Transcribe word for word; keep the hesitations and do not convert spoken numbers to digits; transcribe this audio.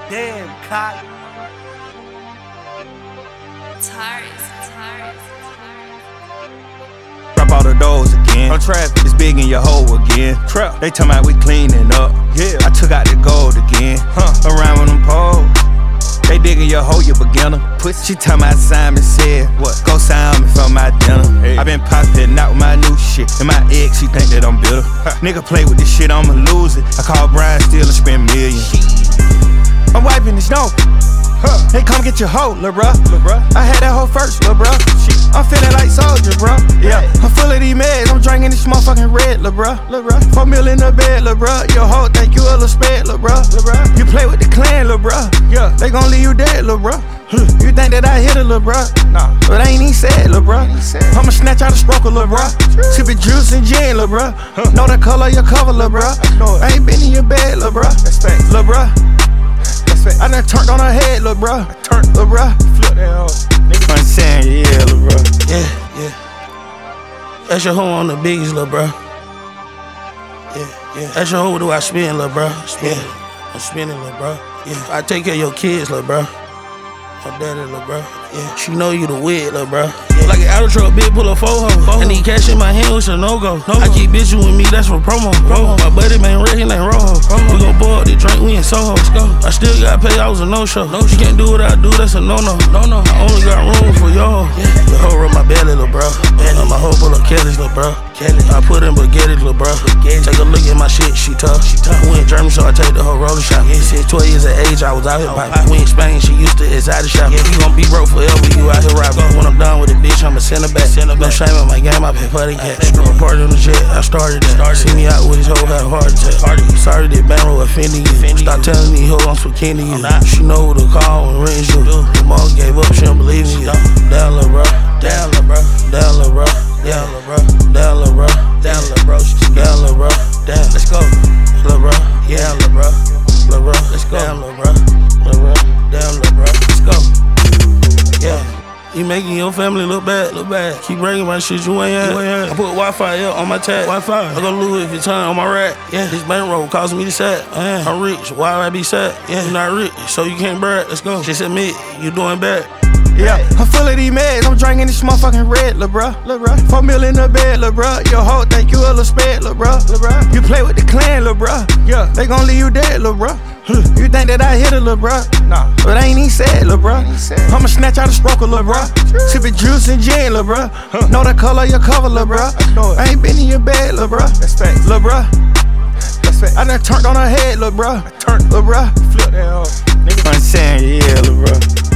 Damn, cock. Taurus, Taurus, Drop all the doors again. On trap, it's big in your hole again. Trap, they talking about we cleaning up. Yeah, I took out the gold again. Huh, around with them poles. They digging your hole, you beginner. Pussy, she talking about Simon said, what? Go sign me for my dinner. Hey. I been popping out with my new shit. And my ex, she think that I'm bitter. Huh. Nigga play with this shit, I'ma lose it. I call Brian Steele and spend millions. I'm wiping this dope. Huh. Hey, come get your hoe, lil' bruh. Lil' bruh. I had that hoe first, lil' bruh. Shit. I'm feeling like soldier, bruh. Yeah, hey. I'm full of these meds. I'm drinking this motherfucking red, lil' bruh. Lil' bruh. Four mil in the bed, lil' bruh. Your hoe think you a little sped, lil' bruh. Lil' bruh. You play with the clan, lil' bruh. Yeah, they gon' leave you dead, lil' bruh. Huh. You think that I hit a lil' bruh? Nah, but I ain't even sad, lil' bruh. I'ma snatch out a stroker, lil' bruh. Sippin' juice and gin, lil' bruh. Huh. Know the color of your cover, lil' bruh. I, I ain't been in your bed, lil' bruh. That's facts, lil' bruh. I done turned on her head, lil' bruh. Turn, lil' bruh. Flip that hoe. Nigga, I'm saying, yeah, lil' bruh. Yeah, yeah. That's your hoe on the biggest, lil' bruh. Yeah, yeah. That's your hoe, do I spin, lil' bruh? Spin. Yeah. I'm spinning, lil' bruh. Yeah. I take care of your kids, lil' bruh. My daddy, lil' bruh. Yeah. She know you the wit, lil' bruh. Yeah. Like an outer truck, bitch, pull a four hoe. I need cash in my hand, it's a no-go. No I keep bitchin' with me, that's for promo. promo. My buddy, man, red, he ain't rojo. We gon' pour up the drink, we in Soho. Let's go. I still gotta pay, I was a no-show. No, she can't do what I do, that's a no-no. No-no. I only got room for y'all. Yeah. The hoe rub my belly, lil' bruh. Yeah. My hoe full of Kelly's, lil' bruh. Kelly. I put in baguettes, lil' bruh. Take a look at my shit, she tough. She tough. We in Germany, so I take the whole roller shot. Yeah. Since twelve years of age, I was out here piping. We in Spain, she used to exotic shop. Yeah. You gon' be broke forever, you out here robbing. When I'm done with it, bitch, I'ma send her back. Send her no back. Shame in my game, I pay for the cat. Screw a party on the jet, I started that. Started See me out with his hoe, had a heart attack. Party. Sorry that Banro offended you. Offended Stop you. telling these hoes I'm swicking you. She know who to call when rings you. The mom gave up, she don't believe in you. Down, lil' bruh. Down, lil' bruh. Down, lil' bruh. Down, lil' bruh. Down, lil' bruh. Down, lil' bruh. Down, lil' bruh. Down, let's go. Lil' bruh. Down, lil' bruh. Lil' bruh. Let's go. Down, lil' bruh. Lil' bruh. Down, lil' bruh. Let's go. Yeah. You making your family look bad, look bad. Keep bringing my shit you ain't had. You ain't had. I put Wi-Fi up on my tag. Wi-Fi. I go lose if you turn on my rack. Yeah. This bankroll causing me to sad. Uh, I'm rich. Why would I be sad? Yeah. You're not rich, so you can't brag. Let's go. Just admit you doing bad. Yeah, I'm full of these meds. I'm drinking this motherfucking red, lil' bruh. Lil' bruh. Four mil in the bed, lil' bruh. Your hoe think you a little sped, lil' bruh. Lil' bruh. You play with the clan, lil' bruh. Yeah, they gon' leave you dead, lil' bruh. You think that I hit a lil' bruh? Nah, but I ain't even sad, lil' bruh. I'ma snatch out a stroker, lil' bruh. Sippin' juice and gin, lil' bruh. Huh. Know the color of your cover, lil' bruh. I, I ain't been in your bed, lil' bruh. That's facts, lil' bruh. That's facts. I done turned on her head, lil' bruh. Turn, lil' bruh. Flip that hoe. Nigga, I'm saying, yeah, lil' bruh.